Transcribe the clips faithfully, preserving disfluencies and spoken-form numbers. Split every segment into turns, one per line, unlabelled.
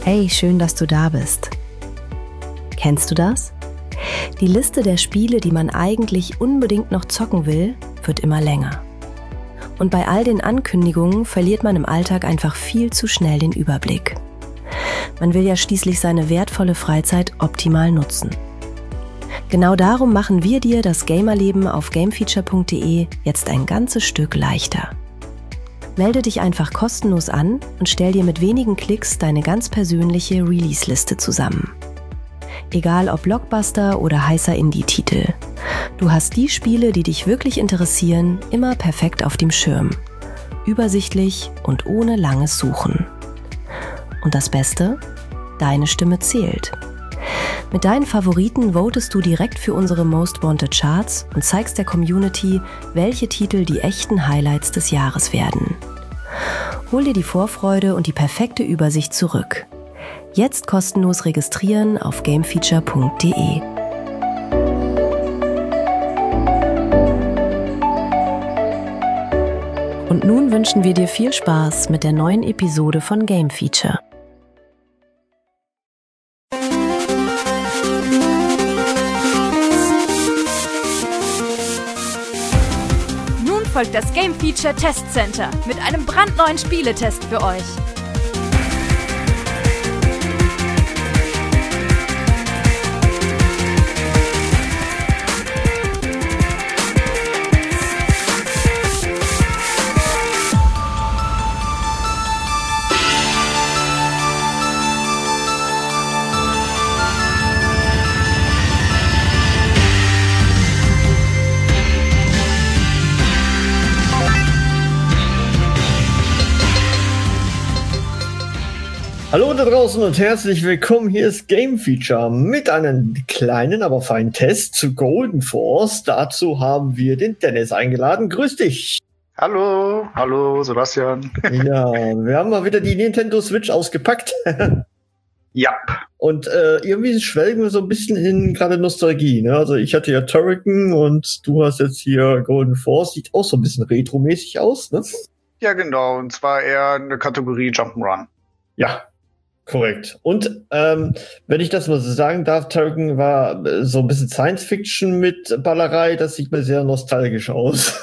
Hey, schön, dass du da bist. Kennst du das? Die Liste der Spiele, die man eigentlich unbedingt noch zocken will, wird immer länger. Und bei all den Ankündigungen verliert man im Alltag einfach viel zu schnell den Überblick. Man will ja schließlich seine wertvolle Freizeit optimal nutzen. Genau darum machen wir dir das Gamerleben auf gamefeature punkt de jetzt ein ganzes Stück leichter. Melde dich einfach kostenlos an und stell dir mit wenigen Klicks deine ganz persönliche Release-Liste zusammen. Egal ob Blockbuster oder heißer Indie-Titel. Du hast die Spiele, die dich wirklich interessieren, immer perfekt auf dem Schirm. Übersichtlich und ohne langes Suchen. Und das Beste? Deine Stimme zählt. Mit deinen Favoriten votest du direkt für unsere Most Wanted Charts und zeigst der Community, welche Titel die echten Highlights des Jahres werden. Hol dir die Vorfreude und die perfekte Übersicht zurück. Jetzt kostenlos registrieren auf gamefeature punkt de. Und nun wünschen wir dir viel Spaß mit der neuen Episode von Game Feature.
Folgt das Game Feature Test Center mit einem brandneuen Spieletest für euch.
Hallo da draußen und herzlich willkommen. Hier ist Game Feature mit einem kleinen, aber feinen Test zu Golden Force. Dazu haben wir den Dennis eingeladen. Grüß dich.
Hallo, hallo Sebastian.
Ja, wir haben mal wieder die Nintendo Switch ausgepackt.
Ja.
Und äh, irgendwie schwelgen wir so ein bisschen in gerade Nostalgie. Ne? Also ich hatte ja Turrican und du hast jetzt hier Golden Force. Sieht auch so ein bisschen retromäßig aus, ne?
Ja, genau. Und zwar eher eine Kategorie Jump'n'Run.
Ja. Korrekt. Und ähm, wenn ich das mal so sagen darf, Turrican war so ein bisschen Science-Fiction mit Ballerei, das sieht mir sehr nostalgisch aus.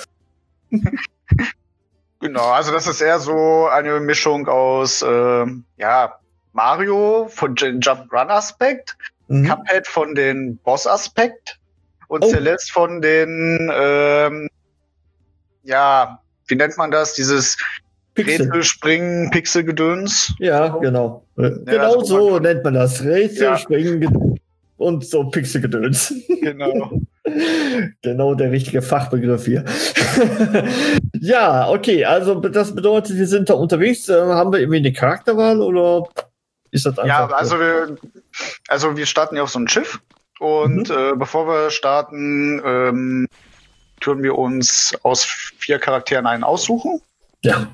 Genau, also das ist eher so eine Mischung aus äh, ja, Mario von den Jump-Run-Aspekt, mhm. Cuphead von den Boss-Aspekt und oh. Celeste von den ähm, ja, wie nennt man das? Dieses Rätsel springen, Pixelgedöns.
Ja, genau. Ja, genau also so man nennt man das. Rätsel ja. springen und so Pixelgedöns.
Genau.
Genau der richtige Fachbegriff hier. Ja, okay. Also das bedeutet, wir sind da unterwegs. Haben wir irgendwie eine Charakterwahl oder ist das einfach?
Ja, also wir, also wir starten ja auf so ein Schiff und mhm. äh, bevor wir starten, ähm, tun wir uns aus vier Charakteren einen aussuchen.
Ja.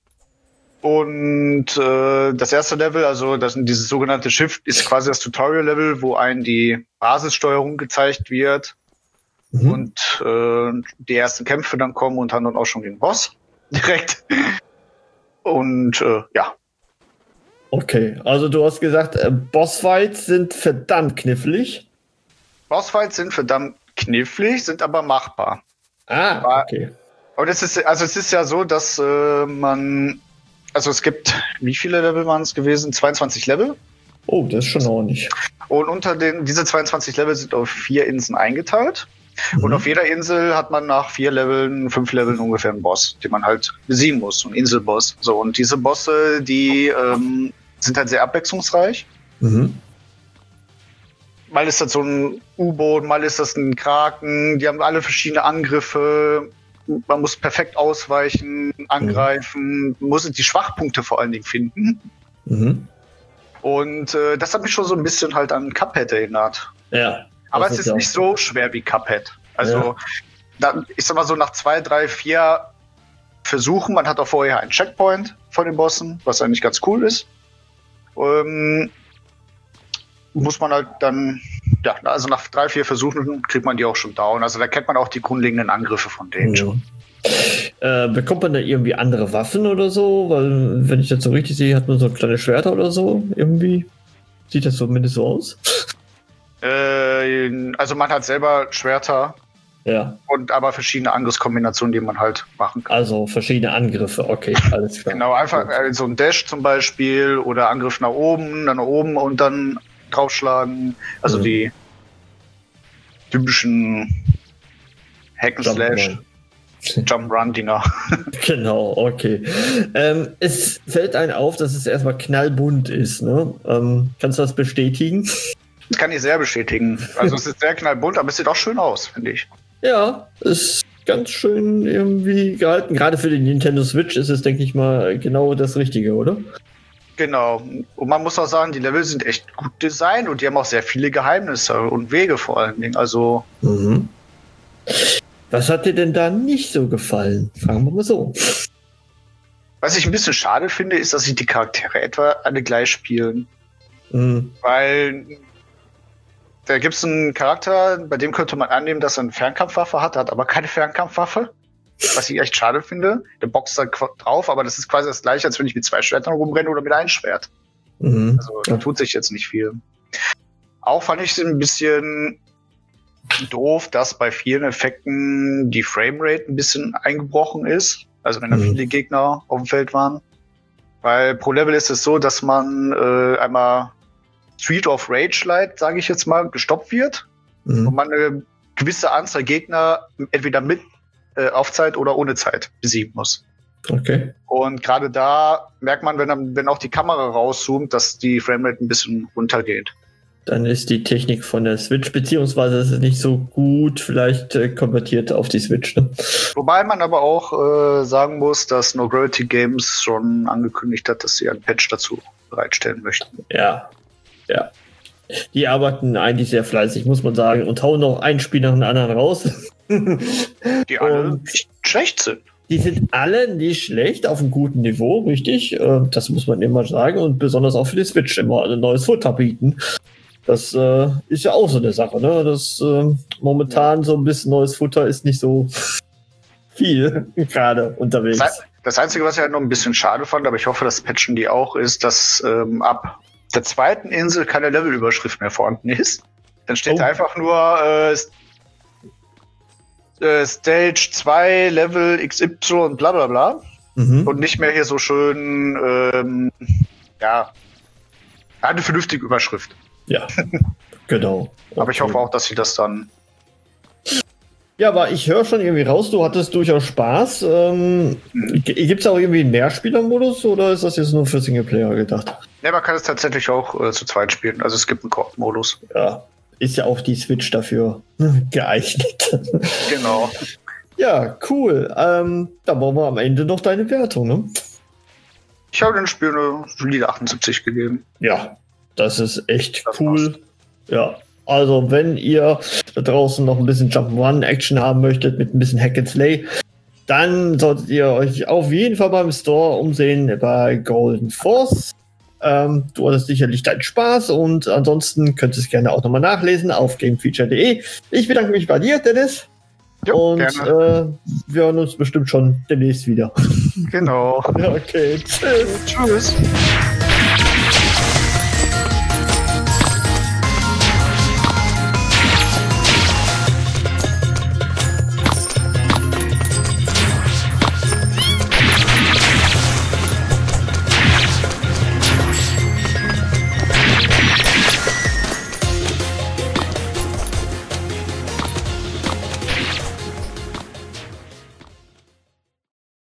Und äh, das erste Level, also das, dieses sogenannte Schiff, ist quasi das Tutorial-Level, wo einem die Basissteuerung gezeigt wird mhm. und äh, die ersten Kämpfe dann kommen und dann auch schon gegen Boss direkt. Und äh, ja.
Okay, also du hast gesagt, äh, Bossfights sind verdammt knifflig.
Bossfights sind verdammt knifflig, sind aber machbar.
Ah, aber, okay.
Aber das ist, also es ist ja so, dass äh, man Also es gibt, wie viele Level waren es gewesen? zweiundzwanzig Level.
Oh, das ist schon ordentlich.
Und unter den, diese zweiundzwanzig Level sind auf vier Inseln eingeteilt. Mhm. Und auf jeder Insel hat man nach vier Leveln, fünf Leveln ungefähr einen Boss, den man halt besiegen muss, ein Inselboss. So, und diese Bosse, die ähm, sind halt sehr abwechslungsreich. Mhm. Mal ist das so ein U-Boot, mal ist das ein Kraken, die haben alle verschiedene Angriffe. Man muss perfekt ausweichen, angreifen, mhm. muss die Schwachpunkte vor allen Dingen finden. Mhm. Und äh, das hat mich schon so ein bisschen halt an Cuphead erinnert.
Ja.
Aber es ist ja nicht so schwer wie Cuphead. Also, ja. da, ich sag mal so, nach zwei, drei, vier Versuchen, man hat auch vorher einen Checkpoint von den Bossen, was eigentlich ganz cool ist. Ähm, muss man halt dann, ja, also nach drei, vier Versuchen kriegt man die auch schon down. Also da kennt man auch die grundlegenden Angriffe von denen
mhm.
schon.
Äh, bekommt man da irgendwie andere Waffen oder so? Weil, wenn ich das so richtig sehe, hat man so kleine Schwerter oder so. Irgendwie sieht das zumindest so aus.
Äh, also man hat selber Schwerter.
Ja.
Und aber verschiedene Angriffskombinationen, die man halt machen kann.
Also verschiedene Angriffe, okay, alles klar.
Genau, einfach äh, so ein Dash zum Beispiel oder Angriff nach oben, dann nach oben und dann draufschlagen. Also mhm. die typischen Hack-and-Slash, Jump-Run-Dinger.
Genau, okay. Ähm, es fällt einem auf, dass es erstmal knallbunt ist, ne? Ähm, kannst du das bestätigen?
Das kann ich sehr bestätigen. Also es ist sehr knallbunt, aber es sieht auch schön aus, finde ich.
Ja, ist ganz schön irgendwie gehalten. Gerade für den Nintendo Switch ist es, denke ich mal, genau das Richtige, oder?
Genau. Und man muss auch sagen, die Level sind echt gut designt und die haben auch sehr viele Geheimnisse und Wege vor allen Dingen. Also.
Mhm. Was hat dir denn da nicht so gefallen? Fragen wir mal so.
Was ich ein bisschen schade finde, ist, dass sich die Charaktere etwa alle gleich spielen. Mhm. Weil da gibt es einen Charakter, bei dem könnte man annehmen, dass er eine Fernkampfwaffe hat, hat aber keine Fernkampfwaffe. Was ich echt schade finde. Der boxt da drauf, aber das ist quasi das gleiche, als wenn ich mit zwei Schwertern rumrenne oder mit einem Schwert. Mhm. Also da tut sich jetzt nicht viel. Auch fand ich es ein bisschen doof, dass bei vielen Effekten die Framerate ein bisschen eingebrochen ist. Also wenn da mhm. viele Gegner auf dem Feld waren. Weil pro Level ist es so, dass man äh, einmal Street of Rage Light, sage ich jetzt mal, gestoppt wird. Mhm. Und man eine gewisse Anzahl Gegner entweder mit äh, auf Zeit oder ohne Zeit besiegen muss.
Okay.
Und gerade da merkt man, wenn, dann, wenn auch die Kamera rauszoomt, dass die Framerate ein bisschen runtergeht.
Dann ist die Technik von der Switch, beziehungsweise ist es nicht so gut vielleicht äh, konvertiert auf die Switch. Ne?
Wobei man aber auch äh, sagen muss, dass No Gravity Games schon angekündigt hat, dass sie einen Patch dazu bereitstellen möchten.
Ja, ja. Die arbeiten eigentlich sehr fleißig, muss man sagen, und hauen noch ein Spiel nach dem anderen raus.
Die alle nicht schlecht sind.
Die sind alle nicht schlecht, auf einem guten Niveau, richtig. Das muss man immer sagen. Und besonders auch für die Switch immer ein neues Futter bieten. Das äh, ist ja auch so eine Sache, ne? Das äh, momentan ja. so ein bisschen neues Futter ist nicht so viel gerade unterwegs.
Das, das Einzige, was ich halt noch ein bisschen schade fand, aber ich hoffe, das patchen die auch, ist, dass ähm, ab der zweiten Insel keine Levelüberschrift mehr vorhanden ist. Dann steht oh. einfach nur äh, äh, Stage zwei, Level X Y und bla bla bla. Mhm. Und nicht mehr hier so schön, ähm, ja, eine vernünftige Überschrift.
Ja, genau. Okay.
Aber ich hoffe auch, dass sie das dann...
Ja, aber ich höre schon irgendwie raus, du hattest durchaus Spaß. Ähm, mhm. Gibt es auch irgendwie einen Mehrspieler-Modus oder ist das jetzt nur für Singleplayer gedacht?
Ja, man kann es tatsächlich auch äh, zu zweit spielen. Also es gibt einen Koop-Modus.
Ja, ist ja auch die Switch dafür geeignet.
Genau.
Ja, cool. Ähm, dann brauchen wir am Ende noch deine Wertung, ne?
Ich habe dem Spiel eine solide achtundsiebzig gegeben.
Ja, das ist echt
das
cool.
passt.
Ja, also wenn ihr da draußen noch ein bisschen Jump'n'Run-Action haben möchtet mit ein bisschen Hack and Slay, dann solltet ihr euch auf jeden Fall beim Store umsehen bei Golden Force. Ähm, du hattest sicherlich deinen Spaß und ansonsten könnt ihr es gerne auch nochmal nachlesen auf gamefeature punkt de. Ich bedanke mich bei dir, Dennis. Jo, und äh, wir hören uns bestimmt schon demnächst wieder.
Genau.
Ja, okay. Tschüss.
Tschüss.